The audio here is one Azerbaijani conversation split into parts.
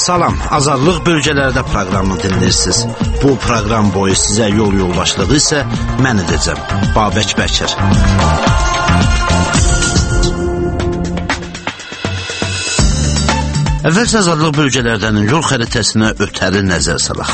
Salam, Azadlıq bölgələrdə proqramını dinləyirsiniz. Bu proqram boyu sizə yol yoldaşlığı isə mən edəcəm, Babək Bəkir. Əvvəlcə Azadlıq bölgələrdən yol xəritəsinə ötəri nəzər salaq.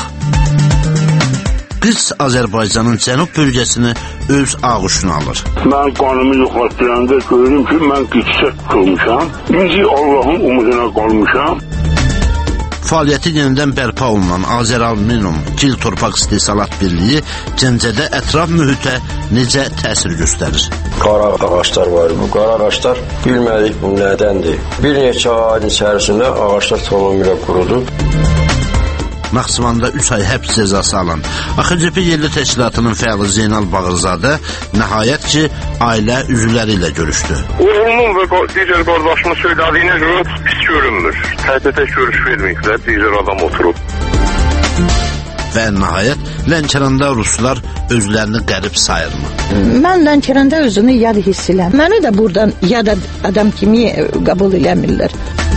Qırs Azərbaycanın cənub bölgəsini öz ağuşuna alır. Mən qanımı yoxlatdıranda görürüm ki, mən qıçsət qılmışam. İnci Allahın umuduna qalmışam. Fəaliyyəti yenidən bərpa olunan Azəraluminium Gil Torpaq İstehsalat Birliyi Gəncədə ətraf mühitə necə təsir göstərir? Qara ağaçlar var. Bu qara ağaçlar bilmədik bu nədəndir. Bir neçə ayın içərisində ağaçlar tamamilə qurudu. Naxçıvanda 3 ay həbs cəzası alan AXCP Yerli Təşkilatının fəalı Zeynal Bağırzadə nəhayət ki, ailə üzvləri ilə görüşdü. Oğlumun və digər qardaşımın söylədiyinə görə pis görünmür. Tək görüş verməklə digər adam oturub. Və nəhayət Lənkəranda ruslar özlərini qərib sayırmı? Mən Lənkəranda özünü yad hiss edirəm. Məni də buradan yad adam kimi qəbul eləmirlər.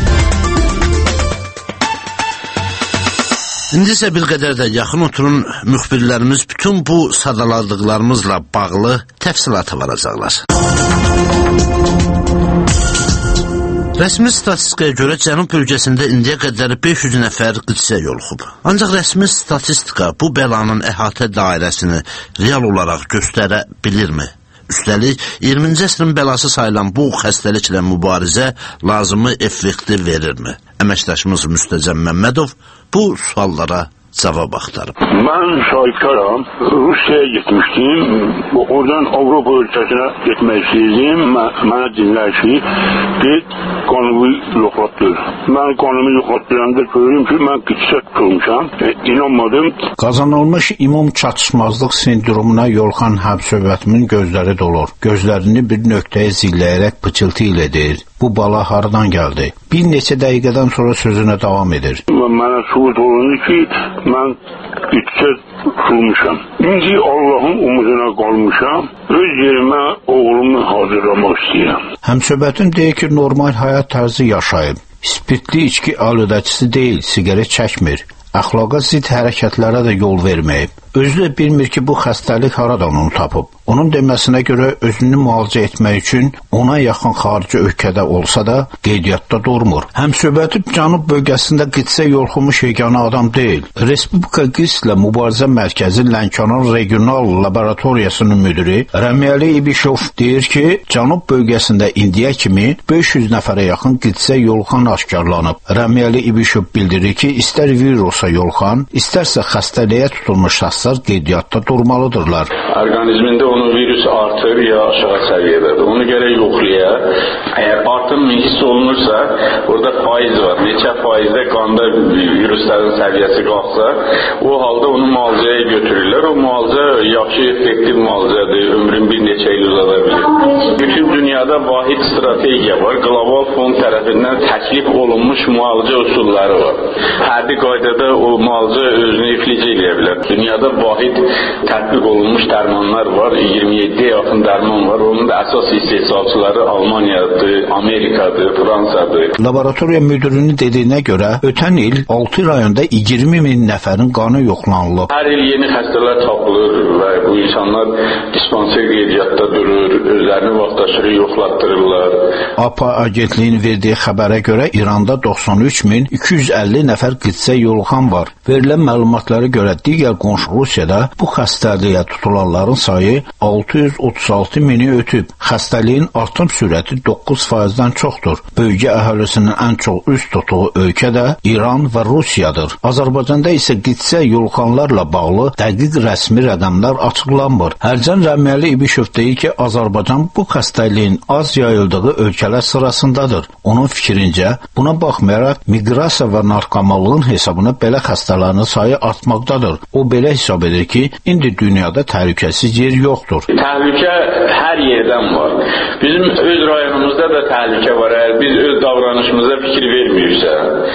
İndi isə bir qədər də yaxın oturun, müxbirlərimiz bütün bu sadaladıqlarımızla bağlı təfsilata varacaqlar. Rəsmi statistikaya görə Cənub bölgəsində indiyə qədər 500 nəfər qıçsə yoluxub. Ancaq rəsmi statistika bu bəlanın əhatə dairəsini real olaraq göstərə bilirmi? Üstəlik, 20-ci əsrin bəlası sayılan bu xəstəliklə mübarizə lazımı effekti verirmi? Əməkdaşımız Müstəcəm Məmmədov bu suallara cavab axtarıb. Mən şahidkaram. Rusiyaya getmişdim. Oradan Avropa ölkəsinə getmək istəyirdim. Mənə dinlər ki, get qanımı yoxlatdır. Mən qanımı yoxlatdıranda görürüm ki, mən qıçsət qılmışam. İnanmadım. Qazanılmış immun çatışmazlıq sindromuna yolxan həmsöhbətimin gözləri dolur. Gözlərini bir nöqtəyə zilləyərək pıçıltı ilə deyir. Bu bala haradan gəldi? Bir neçə dəqiqədən sonra sözünə davam edir. Mənə sübut olundu ki, mən qıçsət qılmışam. İnci Allahın umuduna qalmışam. Öz yerimə oğlumu hazırlamaq istəyirəm. Həmsöhbətim deyir ki, normal həyat tərzi yaşayıb. Spirtli içki aludəçisi deyil, siqaret çəkmir. Əxlaqa zidd hərəkətlərə də yol verməyib. Özü də bilmir ki, bu xəstəlik haradan onu tapıb. Onun deməsinə görə özünü müalicə etmək üçün ona yaxın xarici ölkədə olsa da qeydiyyatda durmur. Həmsöhbəti Cənub bölgəsində qıçsə yoluxmuş yeganə adam deyil. Respublika Qıçsla Mübarizə Mərkəzi Lənkəran Regional Laboratoriyasının müdiri Rəmiyəli İbişov deyir ki, Cənub bölgəsində indiyə kimi 500 nəfərə yaxın qıçsə yoluxan aşkarlanıb. Rəmiyəli İbişov bildirir ki, istər virusa yoluxan, istərsə xəstəliyə tutulmuş şəxslər qeydiyyatda durmalıdırlar. Orqanizmində onun virus artır ya aşağı səviyyədədir. Onu gərək yoxlayaq. Əgər artım hiss olunursa, orada faiz var. Neçə faizdə qanda virusların səviyyəsi qalxsa, o halda onu müalicəyə götürürlər. O müalicə yaxşı, effektiv müalicədir. Ömrün bir neçə il uzada bilir. Bütün dünyada vahid strategiya var. Qlobal fond tərəfindən təklif olunmuş müalicə üsulları var. Hərbi qaydada o müalicə özünü iflic edə bilər. Dünyada vahid tətbiq olunmuş dərmanlar var. 27 yaxın dərman var. Onun da əsas istehsalçıları Almaniyadır, Amerikadır, Fransadır. Laboratoriya müdirinin dediyinə görə ötən il 6 rayonda 20 min nəfərin qanı yoxlanılıb. Hər il yeni xəstələr tapılır və bu insanlar dispanser qeydiyyatda durur, özlərini vaxtaşırı yoxlatdırırlar. APA agentliyinin verdiyi xəbərə görə İranda 93.250 nəfər qıçsə yoluxan var. Verilən məlumatlara görə digər qonşu Rusiyada bu xəstəliyə tutulanların sayı 636 mini ötüb. Xəstəliyin artım sürəti 9%-dən çoxdur. Bölgə əhalisinin ən çox üst tutduğu ölkə də İran və Rusiyadır. Azərbaycanda isə qıçsə yoluxanlarla bağlı dəqiq rəsmi rəqəmlər açıqlanmır. Hərcan Rəmiyəli İbişov deyir ki, Azərbaycan bu xəstəliyin az yayıldığı ölkələr sırasındadır. Onun fikrincə, buna baxmayaraq miqrasiya və narkomanlığın hesabına belə xəstələrin sayı artmaqdadır. O belə hesab edir ki, indi dünyada təhlükəsiz yer yoxdur. Təhlükə hər yerdən var. Bizim öz rayonumuzda da təhlükə var. Əgər biz öz davranışımıza fikir vermiyorsa,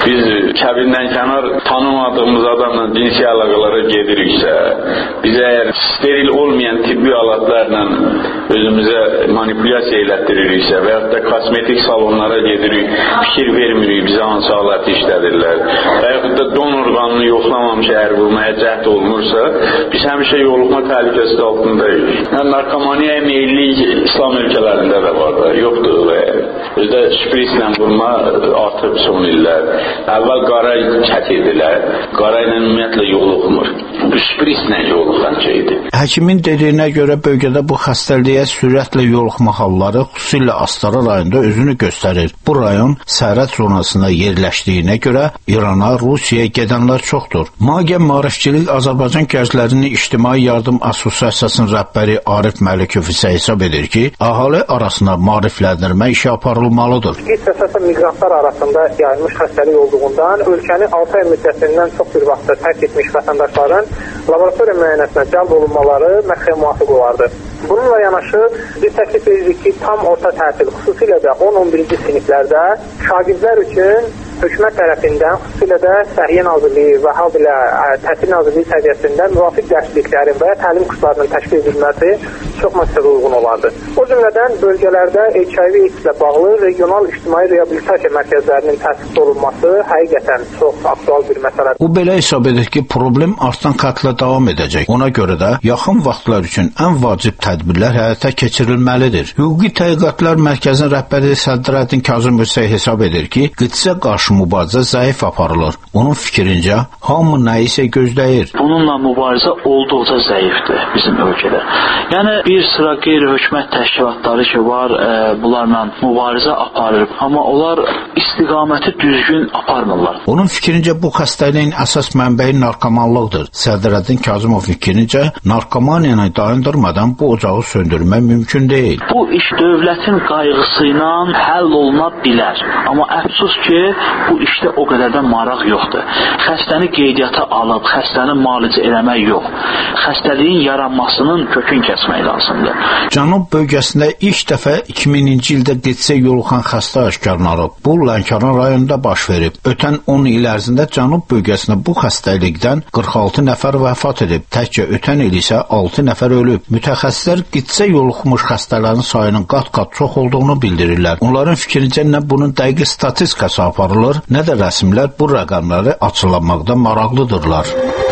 biz kəbirdən kənar tanımadığımız adamla cinsi əlaqələrə gediriksə, biz əgər steril olmayan tibbi alatlarla özümüzə manipulyasiya elətdiririksə və yaxud da kosmetik salonlara gedirik, fikir vermirik bizə hansı aləti işlədirlər və yaxud da donor qanını yoxlamamış əgər vurmaya cəhd olunursa, biz həmişə yoluxma təhlükəsi altındayıq. Narkomaniyaya meyillik İslam ölkələrində də var da, yoxdur və özdə şprislə vurma artıb son illər. Əvvəl qara çəkirdilər, qara ilə ümumiyyətlə yoluxmur. Şprislə yoluxan şeydir. Həkimin dediyinə görə bölgədə bu xəstəliyə sürətlə yoluxma halları xüsusilə Astara rayonunda özünü göstərir. Bu rayon sərhəd zonasına yerləşdiyinə görə İrana, Rusiyaya gedənlər çoxdur. Magə Maarifçilik Azərbaycan Gənclərinin İctimai Yardım Assosiasiyasının rəhbəri Arif Məlikov isə hesab edir ki, əhali arasında maarifləndirmə işi aparılmalıdır. İlk əsasən miqrantlar arasında yayılmış xəstəlik olduğundan ölkəni 6 ay müddətindən çox bir vaxtda tərk etmiş vətəndaşların laboratoriya müayinəsinə cəlb olunmaları məqsədə müvafiq olardı. Bununla yanaşı biz təklif edirik ki, tam orta təhsil, xüsusilə də 10-11-ci siniflərdə şagirdlər üçün hökumət tərəfindən, xüsusilə də Səhiyyə Nazirliyi və habelə Təhsil Nazirliyi səviyyəsində müvafiq dərsliklərin və ya təlim kurslarının təşkil edilməsi çox məqsədə uyğun olardı. O cümlədən bölgələrdə HIV/AIDS ilə bağlı regional ictimai reabilitasiya mərkəzlərinin təsis olunması həqiqətən çox aktual bir məsələdir. O belə hesab edir ki, problem artan xətlə davam edəcək. Ona görə də yaxın vaxtlar üçün ən vacib tədbirlər həyata keçirilməlidir. Hüquqi Tədqiqatlar Mərkəzinin rəhbəri Sədrəddin Kazım Hüseyn hesab edir ki, qidsə qarşı mübarizə zəif aparılır. Onun fikrincə, hamı nəyisə gözləyir. Bununla mübarizə olduqca zəifdir bizim ölkədə. Yəni, bir sıra qeyri-hökumət təşkilatları ki var, bunlarla mübarizə aparır, amma onlar istiqaməti düzgün aparmırlar. Onun fikrincə, bu xəstəliyin əsas mənbəyi narkomanlıqdır. Sədrəddin Kazımov fikrincə, narkomaniyanı dayandırmadan bu ocağı söndürmək mümkün deyil. Bu iş dövlətin qayğısı ilə həll oluna bilər. Amma əfsus ki, bu işdə o qədər də maraq yoxdur. Xəstəni qeydiyyata alıb, xəstəni müalicə eləmək yox. Xəstəliyin yaranmasının kökün kəsmək lazımdır. Cənub bölgəsində ilk dəfə 2000-ci ildə qidsə yoluxan xəstə aşkarlanıb. Bu, Lənkəran rayonunda baş verib. Ötən 10 il ərzində Cənub bölgəsində bu xəstəlikdən 46 nəfər vəfat edib. Təkcə ötən il isə 6 nəfər ölüb. Mütəxəssislər qidsə yoluxmuş xəstələrin sayının qat-qat çox olduğunu bildirirlər. Onların fikrincə nə bunun dəqiq statistikası aparılır, nə də rəsmilər bu rəqəmləri açıqlamaqda maraqlıdırlar.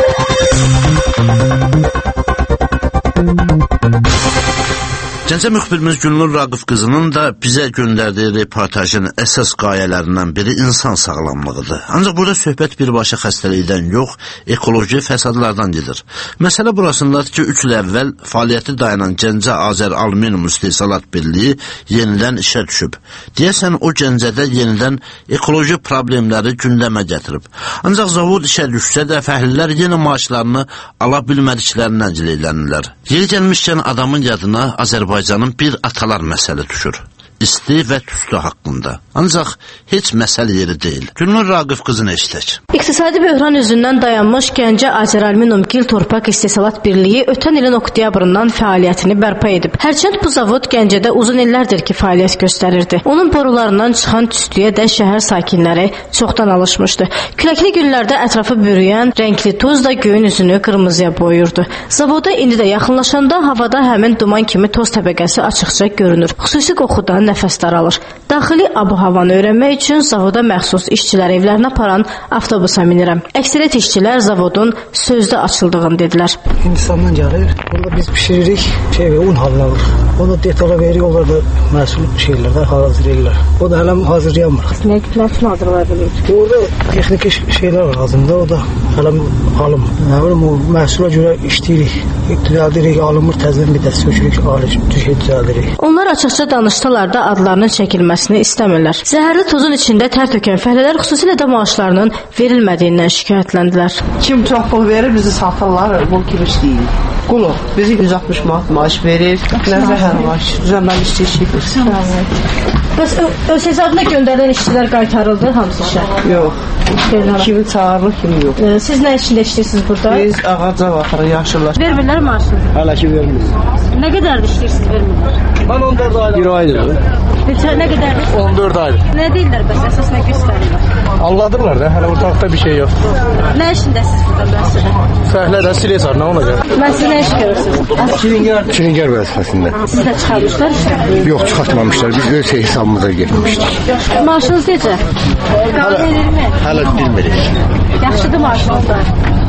Gəncə müxbirimiz Gülnur Raqif qızının da bizə göndərdiyi reportajın əsas qayələrindən biri insan sağlamlığıdır. Ancaq burada söhbət birbaşa xəstəlikdən yox, ekoloji fəsadlardan gedir. Məsələ burasındadır ki, 3 il əvvəl fəaliyyəti dayanan Gəncə Azər Alüminium İstehsalat Birliyi yenidən işə düşüb. Deyəsən, o Gəncədə yenidən ekoloji problemləri gündəmə gətirib. Ancaq zavod işə düşsə də fəhlilər yenə maaşlarını ala bilmədiklərindən cileylənirlər. Yeri gəlmişkən adamın yadına Azərbaycanın bir atalar məsələ düşür. İsti və tüstü haqqında. Ancaq heç məsələ yeri deyil. Gülnur Raqif qızını eşitək. İqtisadi böhran üzündən dayanmış Gəncə Azər Alüminium Gil Torpaq İstehsalat Birliyi ötən ilin oktyabrından fəaliyyətini bərpa edib. Hərçənd bu zavod Gəncədə uzun illərdir ki, fəaliyyət göstərirdi. Onun borularından çıxan tüstüyə də şəhər sakinləri çoxdan alışmışdı. Küləkli günlərdə ətrafı bürüyən rəngli toz da göyün üzünü qırmızıya boyurdu. Zavoda indi də yaxınlaşanda havada həmin duman kimi toz təbəqəsi açıqca görünür. Xüsusi qoxudan nəfəs daralır. Daxili abu-havanı öyrənmək üçün zavoda məxsus işçilər evlərinə aparan avtobusa minirəm. Əksəriyyət işçilər zavodun sözdə açıldığını dedilər. Hindistandan gəlir. Burada biz pişiririk, un halına alır. Onu detala veririk, onlar da məsul şeylərdə hazırlayırlar. O da hələ hazırlayamır. Nə üçün hazırlaya bilir? Orada texniki şeylər lazımdır, o da hələ alım. Nə bilim, o məhsula görə işləyirik, düzəldirik, alınmır, təzədən bir də sökürük, düzəldirik. Onlar açıqca danışdılar da adlarının çəkilməsini istəmirlər. Zəhərli tozun içində tər tökən fəhlələr xüsusilə də maaşlarının verilmədiyindən şikayətləndilər. Kim çox pul verir, bizi satırlar, bu kimi işləyirik. Qulu, bizi 160 manat maaş verir, nə zəhər var, düzənməli işləyir. Bəs öz hesabına göndərilən işçilər qaytarıldı hamısı işə? Yox, kimi çağırılır, kimi yox. Siz nə işində işləyirsiniz burada? Biz ağaca baxırıq, yaşırlar. Vermirlər maaşını? Hələ ki vermir. Nə qədərdir işləyirsiniz, vermirlər? Ben 14 aydır. Bir aydır. Nə qədərdir? 14 aydır. Nə deyirlər bəs, əsas nə göstərirlər? Anladırlar da, hələ ortalıqda bir şey yox. Nə işindəsiniz burada müəssisədə? Fəhlədə, Silesar, nə olacaq? Müəssisə nə iş görürsünüz? Çilingər vəzifəsində. Siz də çıxarmışlar işə? Yox, çıxartmamışlar. Biz öz hesabımıza getmişdik. Maaşınız necə? Qanun verirmi? Hələ bilmirik. Yaxşıdır maaşınız da.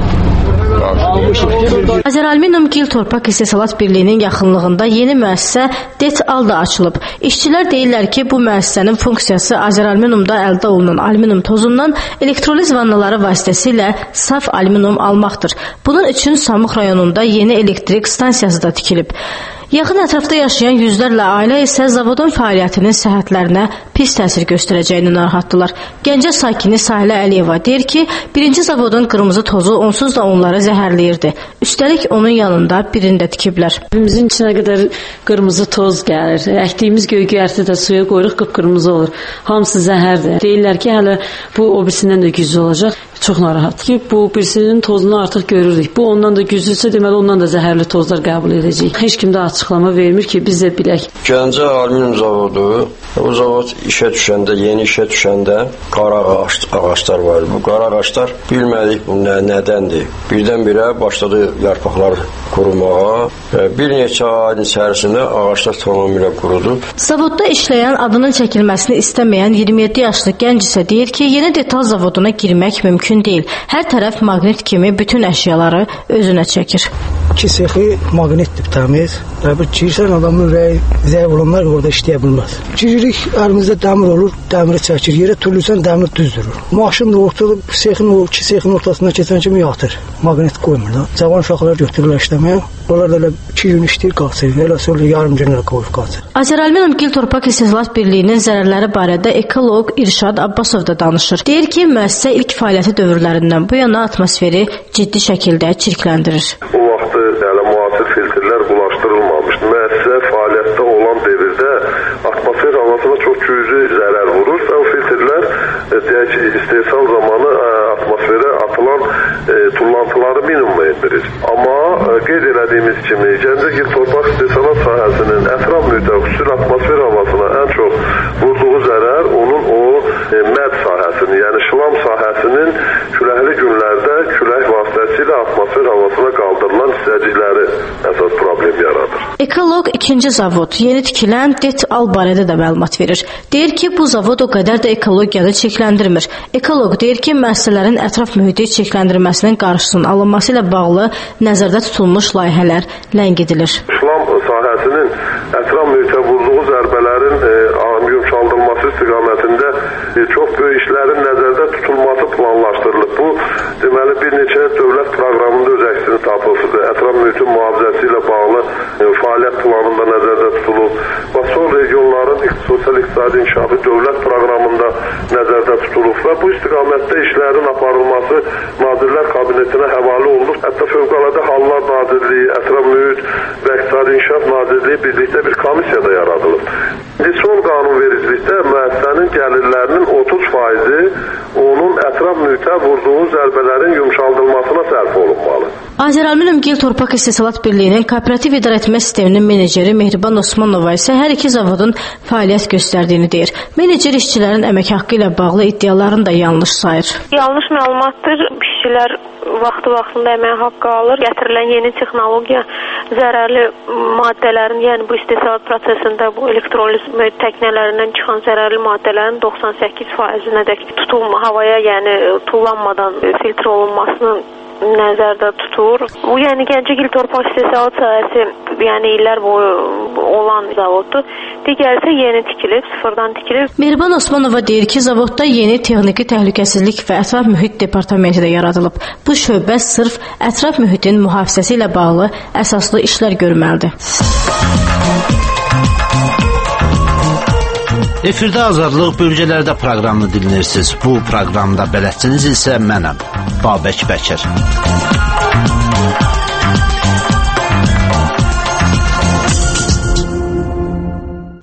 Azəraluminium Gil Torpaq İstehsalat Birliyinin yaxınlığında yeni müəssisə DET-AL da açılıb. İşçilər deyirlər ki, bu müəssisənin funksiyası azəraluminiumda əldə olunan alüminium tozundan elektroliz vannaları vasitəsilə saf alüminium almaqdır. Bunun üçün Samux rayonunda yeni elektrik stansiyası da tikilib. Yaxın ətrafda yaşayan yüzlərlə ailə isə zavodun fəaliyyətinin səhhətlərinə pis təsir göstərəcəyini narahatdılar. Gəncə sakini Sahilə Əliyeva deyir ki, birinci zavodun qırmızı tozu onsuz da onları zəhərləyirdi. Üstəlik onun yanında birini də tikiblər. Evimizin içinə qədər qırmızı toz gəlir. Əkdiyimiz göygərti də suya qoyuruq, qıpqırmızı olur. Hamısı zəhərdir. Deyirlər ki, hələ bu o birisindən də güclü olacaq. Çox narahat ki, bu birisinin tozunu artıq görürük. Bu ondan da güclüsə, deməli ondan da zəhərli tozlar qəbul edəcək. Heç kim də açıqlama vermir ki, biz də bilək. Gəncə alüminium zavodu, o zavod işə düşəndə, yeni işə düşəndə qara ağaçlar var. Bu qara ağaçlar bilmədik bu nədəndir. Birdən-birə başladı yarpaqlar qurumağa. Bir neçə ayın içərisində ağaçlar tamamilə qurudu. Zavodda işləyən adının çəkilməsini istəməyən 27 yaşlı gənc isə deyir ki, yeni detal zavoduna girmək mümkün deyil. Hər tərəf maqnit kimi bütün əşyaları özünə çəkir. İki sexi maqnitdir təmiz. Bir girsən adamın ürəyi zəif olanlar orada işləyə bilməz. Giririk, əlimizdə dəmir olur, dəmiri çəkir. Yerə türlüsən dəmir düz durur. Maşın da ortada sexin o iki sexin ortasından keçən kimi yatır. Maqnit qoymur da. Cavan uşaqlar götürürlər işləməyə. Onlar da elə 2 gün işləyir, qalsın. Elə sonra yarım gün qoyub qalsın. Azəraluminium Gil Torpaq İstehsalat Birliyinin zərərləri barədə ekoloq İrşad Abbasov da danışır. Deyir ki, müəssisə ilk fəaliyyəti dövrlərindən bu yana atmosferi ciddi şəkildə çirkləndirir. O vaxtı hələ müasir filtrlər bulaşdırılmamışdı. Müəssisə fəaliyyətdə olan devirdə atmosfer havasına çox güclü zərər vurur və o filtrlər deyək ki, istehsal zamanı atmosferə atılan tullantıları minimuma endirir. Amma qeyd elədiyimiz kimi Gəncə Gil Torpaq İstehsalat sahəsinin ətraf mühitə, xüsusilə atmosfer havasına ən çox vurduğu zərər onun o məd sahəsinin, yəni şılam sahəsinin küləkli günlərdə külək vasitəsilə atmosfer havasına qaldırılan hissəcikləri əsas problem yaradır. Ekoloq ikinci zavod yeni tikilən DET-AL barədə də məlumat verir. Deyir ki, bu zavod o qədər də ekologiyanı çirkləndirmir. Ekoloq deyir ki, müəssisələrin ətraf mühiti çirkləndirməsinin qarşısının alınması ilə bağlı nəzərdə tutulmuş layihələr ləngidilir. Şılam sahəsinin ətraf mühitə vurduğu zərbələrin yumşaldılması istiqamətində çox böyük işlərin nəzərdə tutulması planlaşdırılıb. Bu, deməli, bir neçə dövlət proqramında öz əksini tapıb, ətraf mühitin mühafizəsi ilə bağlı fəaliyyət planında nəzərdə tutulub. Son regionların sosial-iqtisadi inkişafı dövlət proqramında nəzərdə tutulub və bu istiqamətdə işlərin aparılması Nazirlər Kabinetinə həvalə olunub. Hətta Fövqəladə Hallar Nazirliyi, Ətraf Mühit və İqtisadi İnkişaf Nazirliyi birlikdə bir komissiya da yaradılıb. Son qanunvericilikdə müəssisənin gəlirlərinin 30%-i onun ətraf mühitə vurduğu zərbələrin yumşaldılmasına sərf olunmalı. Azəraluminium Gil Torpaq İstehsalat Birliyinin kooperativ idarəetmə sisteminin meneceri Mehriban Osmanova isə hər iki zavodun fəaliyyət göstərdiyini deyir. Menecer işçilərin əmək haqqı ilə bağlı iddialarını da yanlış sayır. Yanlış məlumatdır. İşçilər vaxtı-vaxtında əmək haqqı alır. Gətirilən yeni texnologiya zərərli maddələrin, yəni bu istehsalat prosesində bu elektroliz təknələrindən çıxan zərərli maddələrin 98%-nədək havaya, yəni tullanmadan filtr olunmasının nəzərdə tutur. Bu, yəni Gəncə Gil Torpaq İstehsalat sahəsi, yəni illər boyu olan zavoddur. Digəri isə yeni tikilib, sıfırdan tikilib. Mehriban Osmanova deyir ki, zavodda yeni texniki təhlükəsizlik və ətraf mühit departamenti də yaradılıb. Bu şöbə sırf ətraf mühitin mühafizəsi ilə bağlı əsaslı işlər görməlidir. Efirdə Azadlıq bölgələrdə proqramını dinləyirsiniz. Bu proqramda bələdçiniz isə mənəm, Babək Bəkir.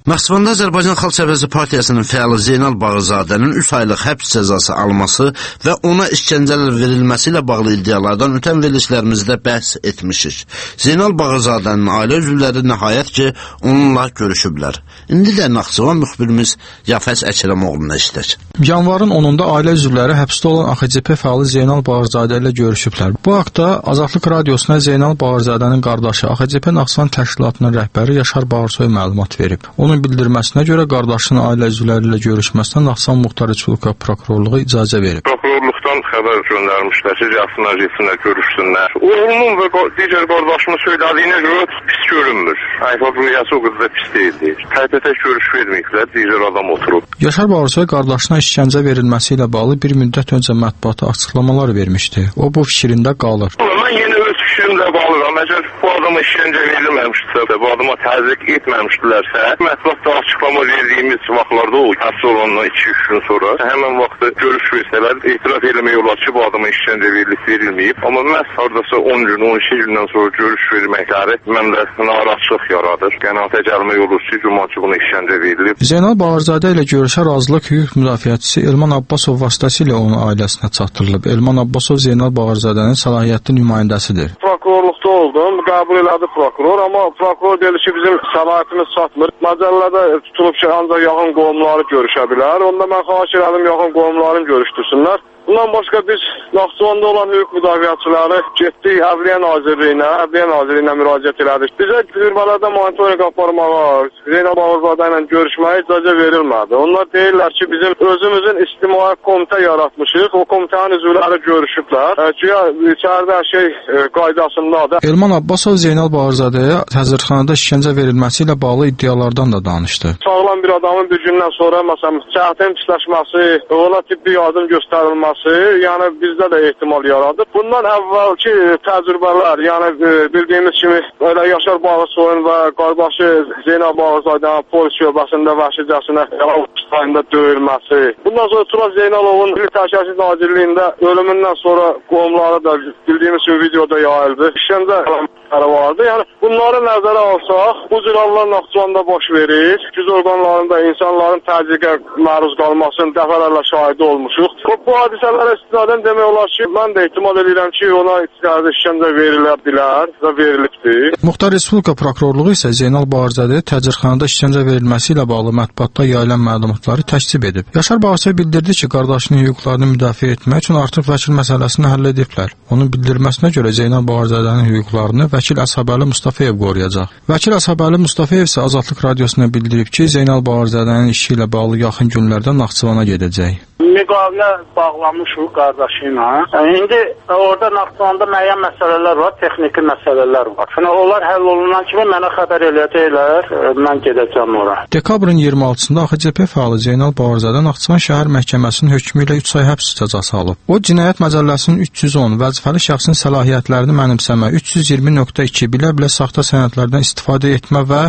Naxçıvanda Azərbaycan Xalq Cəbhəsi Partiyasının fəalı Zeynal Bağırzadənin 3 aylıq həbs cəzası alması və ona işgəncələr verilməsi ilə bağlı iddialardan ötən verilişlərimizdə bəhs etmişik. Zeynal Bağırzadənin ailə üzvləri nəhayət ki, onunla görüşüblər. İndi də Naxçıvan müxbirimiz Yafəs Əkrəmoğlu'na işlək. Yanvarın 10-da ailə üzvləri həbsdə olan AXCP fəalı Zeynal Bağırzadə ilə görüşüblər. Bu haqda Azadlıq Radiosuna Zeynal Bağırzadənin qardaşı AXCP Naxçıvan təşkilatının rəhbəri Yaşar Bağırsoy məlumat verib. Onun bildirməsinə görə qardaşının ailə üzvləri ilə görüşməsinə Naxçıvan Muxtar Respublika Prokurorluğu icazə verib. Prokurorluqdan xəbər göndərmişlər ki, gəlsinlər, görüşsünlər. Oğlumun və digər qardaşımın söylədiyinə görə pis görünmür. Əhval rüyası o qədər pis deyildi. Tək görüş verməyiblər, digər adam oturub. Yaşar Bağırsoy qardaşına işgəncə verilməsi ilə bağlı bir müddət öncə mətbuata açıqlamalar vermişdi. O bu fikrində qalır. Mən yenə öz fikrimlə bağlıram. Əgər bu adama işgəncə verilməmişdirsə, bu adama təzyiq etməmişdilərsə, mətbuatda açıqlama verdiyimiz vaxtlarda o həbs olandan 2-3 gün sonra həmin vaxtda görüş versələr, etiraf eləmək olar ki, bu adama işgəncə verilməyib. Amma məhz hardasa 10 gün, 12 gündən sonra görüş verməkləri məndə narahatçılıq yaradır. Qənaətə gəlmək olur ki, güman ki, buna işgəncə verilib. Zeynal Bağırzadə ilə görüşə razılıq hüquq müdafiəçisi Elman Abbasov vasitəsilə onun ailəsinə çatdırılıb. Elman Abbasov Zeynal Bağırzadənin səlahiyyətli nümayəndəsidir. Prokurorluqda oldum, qəbul elədi prokuror, amma prokuror dedi ki, bizim səlahiyyətimiz çatmır. Məcəllədə tutulub ki, ancaq yaxın qohumları görüşə bilər. Onda mən xahiş elədim, yaxın qohumlarını görüşdürsünlər. Bundan başqa biz Naxçıvanda olan hüquq müdafiəçiləri getdik Ədliyyə Nazirliyinə müraciət elədik. Bizə firmalarda monitorinq aparmağa, Zeynal Bağırzadə ilə görüşməyə icazə verilmədi. Onlar deyirlər ki, bizim özümüzün ictimai komitə yaratmışıq, o komitənin üzvləri görüşüblər. Güya içəridə hər şey qaydasındadır. Elman Abbasov Zeynal Bağırzadəyə həzrətxanada işgəncə verilməsi ilə bağlı iddialardan da danışdı. Sağlam bir adamın bir gündən sonra, məsələn, səhhətin pisləşməsi, ona tibbi yardım göstərilməsi, yəni bizdə də ehtimal yaradır. Bundan əvvəlki təcrübələr, yəni bildiyimiz kimi elə Yaşar Bağırsoyun və qardaşı Zeynal Bağırzadənin polis şöbəsində vəhşicəsinə yaralı döyülməsi. Bundan sonra Turan Zeynalovun Təhlükəsizlik Nazirliyində ölümündən sonra qohumları da bildiyimiz kimi videoda yayıldı. İşgəncə vardı. Yəni bunları nəzərə alsaq, bu cür hallar Naxçıvanda baş verir. Güc orqanlarında insanların təzyiqə məruz qalmasının dəfələrlə şahidi olmuşuq. Bu hadisələrə istinadən demək olar ki, mən də ehtimal edirəm ki, ona içəridə işgəncə verilə bilər və verilibdir. Muxtar Respublika Prokurorluğu isə Zeynal Bağırzadəyə təcridxanada işgəncə verilməsi ilə bağlı mətbuatda yayılan məlumatları təkzib edib. Yaşar Bağırsoy bildirdi ki, qardaşının hüquqlarını müdafiə etmək üçün artıq vəkil məsələsini həll ediblər. Onun bildirməsinə görə Zeynal Bağırzadənin hüquqlarını vəkil Əsəbəli Mustafayev qoruyacaq. Vəkil Əsəbəli Mustafayev isə Azadlıq Radiosuna bildirib ki, Zeynal Bağırzadənin işi ilə bağlı yaxın günlərdə Naxçıvana gedəcək. Müqavilə bağlamışıq qardaşı ilə. İndi orada Naxçıvanda müəyyən məsələlər var, texniki məsələlər var. Onlar həll olunan kimi mənə xəbər eləyəcəklər, mən gedəcəm ora. Dekabrın 26-sında AXCP fəalı Zeynal Bağırzadə Naxçıvan şəhər məhkəməsinin hökmü ilə 3 ay həbs cəzası alıb. O, Cinayət Məcəlləsinin 310 vəzifəli şəxsin səlahiyyətlərini mənimsəmə, 320.2 bilə-bilə saxta sənədlərdən istifadə etmə və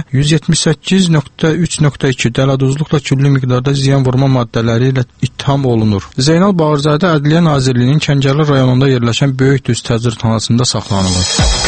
178.3.2 dələduzluqla külli miqdarda ziyan vurma maddələri ilə ittiham olunur. Zeynal Bağırzadə Ədliyyə Nazirliyinin Kəngərli rayonunda yerləşən Böyük Düz təcridxanasında saxlanılır.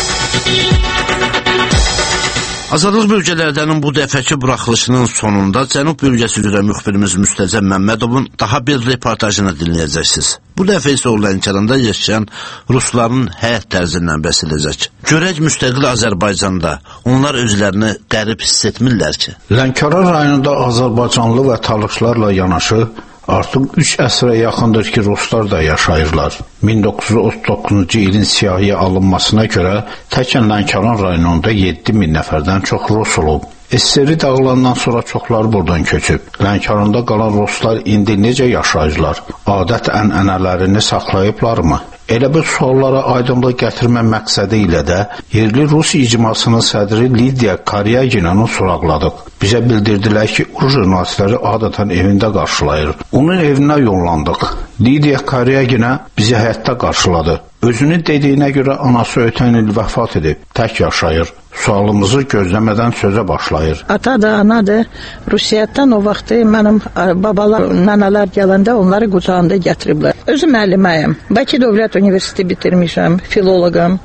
Azadlıq bölgələrdənin bu dəfəki buraxılışının sonunda Cənub bölgəsi üzrə müxbirimiz Müstəzəm Məmmədovun daha bir reportajını dinləyəcəksiniz. Bu dəfə isə o Lənkəranda yaşayan rusların həyat tərzindən bəhs edəcək. Görək müstəqil Azərbaycanda onlar özlərini qərib hiss etmirlər ki. Lənkəran rayonunda azərbaycanlı və talışlarla yanaşı artıq 3 əsrə yaxındır ki, ruslar da yaşayırlar. 1939-cu ilin siyahıya alınmasına görə təkən Lənkəran rayonunda 7000 nəfərdən çox rus olub. SSR dağılandan sonra çoxları buradan köçüb. Lənkəranda qalan ruslar indi necə yaşayırlar? Adət-ənənələrini saxlayıblarmı? Elə bu suallara aydınlıq gətirmə məqsədi ilə də yerli Rus icmasının sədri Lidiya Karyaginanı soraqladıq. Bizə bildirdilər ki, o jurnalistləri adətən evində qarşılayır. Onun evinə yollandıq. Lidiya Karyagina bizi həyətdə qarşıladı. Özünün dediyinə görə anası ötən il vəfat edib, tək yaşayır. Sualımızı gözləmədən sözə başlayır. Ata da, ana da Rusiyadan o vaxtı mənim babalar, nanalar gələndə onları qucağında gətiriblər. Özüm müəlliməyəm. Bakı Dövlət Universiteti bitirmişəm, filoloqam. Amma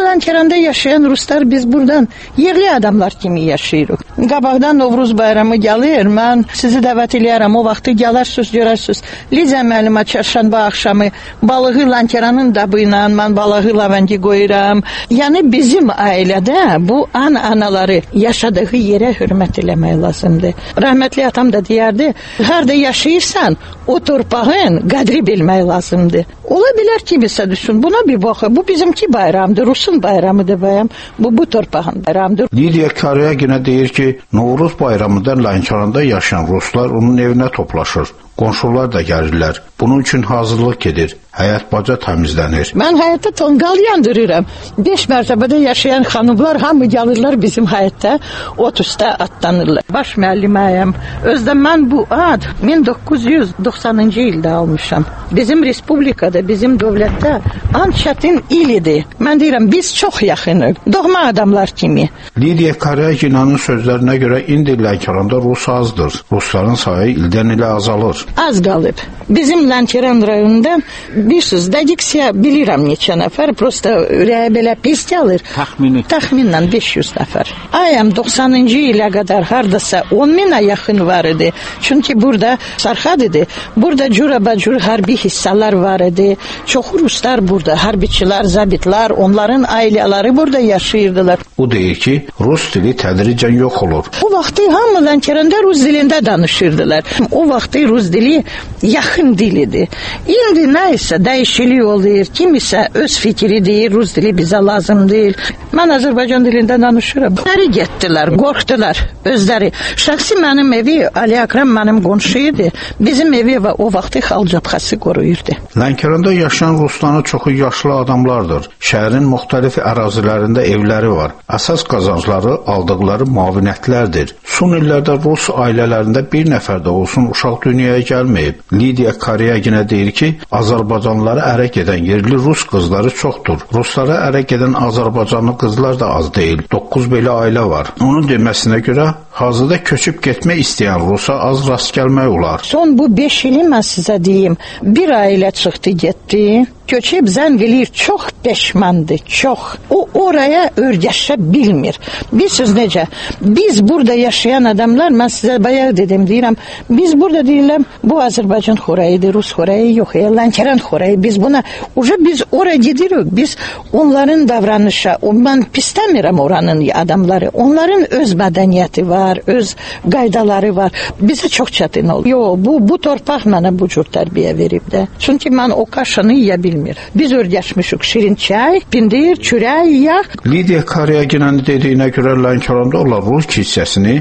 Lənkəranda yaşayan ruslar biz buradan yerli adamlar kimi yaşayırıq. Qabaqdan Novruz bayramı gəlir, mən sizi dəvət eləyərəm, o vaxtı gələrsiniz, görərsiniz. Liza müəllimə çərşənbə axşamı balığı Lənkəranın dabı ilə mən balığı lavəndi qoyuram. Yəni bizim ailədə bu anaları yaşadığı yerə hörmət eləmək lazımdır. Rəhmətli atam da deyərdi, harda yaşayırsan, o torpağın qədri bilmək lazımdır. Ola bilər ki, bizə düşün, buna bir baxın, bu bizimki bayramdır, Rusun bayramıdır bayram, bu torpağın bayramıdır. Lidiya Karyagina deyir ki, Novruz bayramında Lənkəranda yaşayan ruslar onun evinə toplaşır. Qonşular da gəlirlər. Bunun üçün hazırlıq gedir. Həyət baca təmizlənir. Mən həyətdə tonqal yandırıram. 5 mərtəbədə yaşayan xanımlar hamı gəlirlər bizim həyətdə. Ot üstə atlanırlar. Baş müəlliməyəm. Özdə mən bu ad 1990-cı ildə almışam. Bizim respublikada, bizim dövlətdə ən çətin il idi. Mən deyirəm, biz çox yaxınıq. Doğma adamlar kimi. Lidiya Karyaginanın sözlərinə görə indi Lənkəranda rus azdır. Rusların sayı ildən ilə azalır. Az qalıb. Bizim Lənkəran rayonunda bir söz, dəqiqsiya bilirəm neçə nəfər, prosta ürəyə belə pis gəlir. Təxminən 500 nəfər. Ayam 90-cı ilə qədər hardasa 10 minə yaxın var idi. Çünki burada Sarxad idi. Burada cürabacür hərbi hissələr var idi. Çox ruslar burada, hərbiçilər, zabitlər, onların ailələri burada yaşayırdılar. O deyir ki, rus dili tədricən yox olur. O vaxtı hamı Lənkəranda rus dilində danışırdılar. O vaxtı rus dili yaxın dil idi. İndi nə isə dəyişiklik olur. Kimisə öz fikri deyir, rus dili bizə lazım deyil. Mən Azərbaycan dilində danışıram. Özləri getdilər, qorxdular özləri. Şəxsi mənim evi, Ali Akram mənim qonşu idi. Bizim evi və o vaxtı xalq cəbhəsi qoruyurdu. Lənkəranda yaşayan rusların çoxu yaşlı adamlardır. Şəhərin müxtəlif ərazilərində evləri var. Əsas qazancları aldıqları müavinətlərdir. Son illərdə rus ailələrində bir nəfər də olsun uşaq dünyaya gəlməyib. Lidiya Karyagina deyir ki, Azərbaycanlılara ərə gedən yerli rus qızları çoxdur. Ruslara ərə gedən Azərbaycanlı qızlar da az deyil. 9 belə ailə var. Onun deməsinə görə hazırda köçüb getmək istəyən rusa az rast gəlmək olar. Son bu 5 ili mən sizə deyim, bir ailə çıxdı getdi. Köçüb zəng eləyir, çox peşmandır, çox. O oraya örgəşə bilmir. Bir söz necə, biz burada yaşayan adamlar, mən sizə bayaq dedim, deyirəm, biz burada deyirəm, bu Azərbaycan xorayıdır, Rus xorayı yox, Lənkəran xorayı, biz buna, biz oraya gidirik, biz onların davranışa, mən pisləmirəm oranın adamları, onların öz mədəniyyəti var, öz qaydaları var, bizə çox çətin olur. Yox, bu torpaq mənə bu cür tərbiyə verib də, çünki mən o kaşını yeyə bilmirəm. Biz örgəşmişik şirin çay, pindir, çörək, yağ. Lidiya Karyaginanın dediyinə görə Lənkəranda olan rus kilsəsini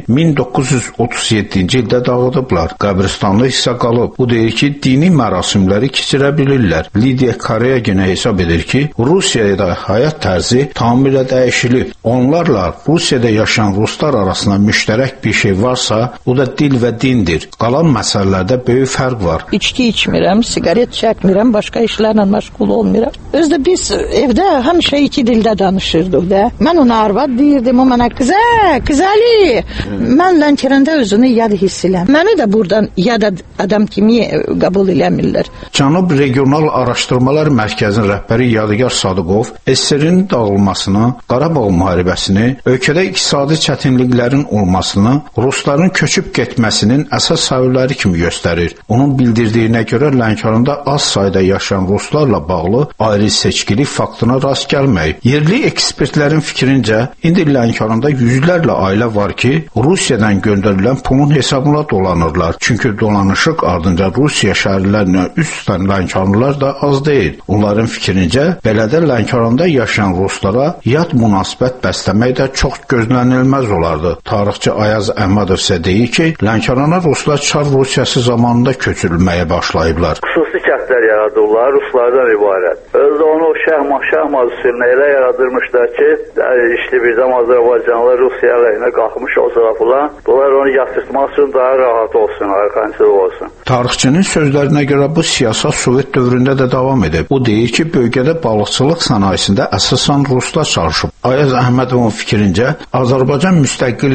1937-ci ildə dağıdıblar. Qəbristanlı hissə qalıb. O deyir ki, dini mərasimləri keçirə bilirlər. Lidiya Karyagina hesab edir ki, Rusiyada həyat tərzi tamamilə dəyişilib. Onlarla Rusiyada yaşayan ruslar arasında müştərək bir şey varsa, o da dil və dindir. Qalan məsələlərdə böyük fərq var. İçki içmirəm, sigaret çəkmirəm, başqa işlərlə məşğul olmuram. Özdə biz evdə həmişə iki dildə danışırdıq da. Mən ona arvad deyirdim, o mənə qızali. Mən Lənkəranda özünü yad hiss edirəm. Məni də buradan yad adam kimi qəbul eləmirlər. Cənub Regional Araşdırmalar Mərkəzinin rəhbəri Yadigar Sadıqov SSR-nin dağılmasını, Qarabağ müharibəsini, ölkədə iqtisadi çətinliklərin olmasını, rusların köçüb getməsinin əsas səbəbləri kimi göstərir. Onun bildirdiyinə görə Lənkəranda az sayda yaşayan ruslarla bağlı ayrı seçkilik faktına rast gəlməyib. Yerli ekspertlərin fikrincə, indi Lənkəranda yüzlərlə ailə var ki, Rusiyadan göndərilən pulun hesabına dolanırlar. Çünki dolanışıq ardınca Rusiya şəhərlərinə üst tutan Lənkəranlılar da az deyil. Onların fikrincə, belədə Lənkəranda yaşayan ruslara yad münasibət bəsləmək də çox gözlənilməz olardı. Tarixçi Ayaz Əhmədov isə deyir ki, Lənkərana ruslar Çar Rusiyası zamanında köçürülməyə başlayıblar. Xüsusi kəndlər yaradırlar, ruslardan ibarət. Özdə onu şəhmaz üsuluna elə yaradırmışlar ki, işte birdən Azərbaycanlılar Rusiya əleyhinə qalxmış olsa falan, bunlar onu yatırtmaq üçün daha rahat olsun, arxancılıq olsun. Tarixçinin sözlərinə görə bu siyasət Sovet dövründə də davam edib. O deyir ki, bölgədə balıqçılıq sənayesində əsasən ruslar çalışıb. Ayaz Əhmədovun fikrincə, Azərbaycan müstəqillik qazanmışdır.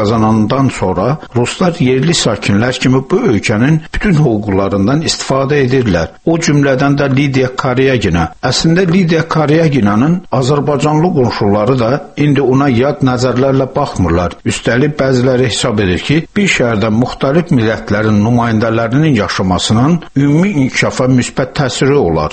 qazanandan sonra ruslar yerli sakinlər kimi bu ölkənin bütün hüquqlarından istifadə edirlər. O cümlədən də Lidiya Karyagina. Əslində Lidiya Karyaginanın Azərbaycanlı qonşuları da indi ona yad nəzərlərlə baxmırlar. Üstəlik bəziləri hesab edir ki, bir şəhərdə müxtəlif millətlərin nümayəndələrinin yaşamasının ümumi inkişafa müsbət təsiri olar.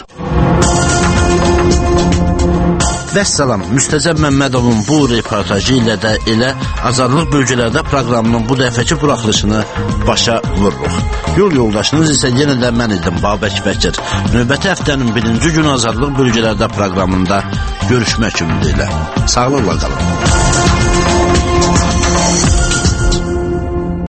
Vəssalam, Müstəcəb Məmmədovun bu reportajı ilə də elə azadlıq bölgələrdə proqramının bu dəfəki buraxılışını başa vururuq. Yol yoldaşınız isə yenə də mən idim, Babək Bəkir. Növbəti həftənin 1-ci günü azadlıq bölgələrdə proqramında görüşmək ümidi ilə. Sağlıqla qalın.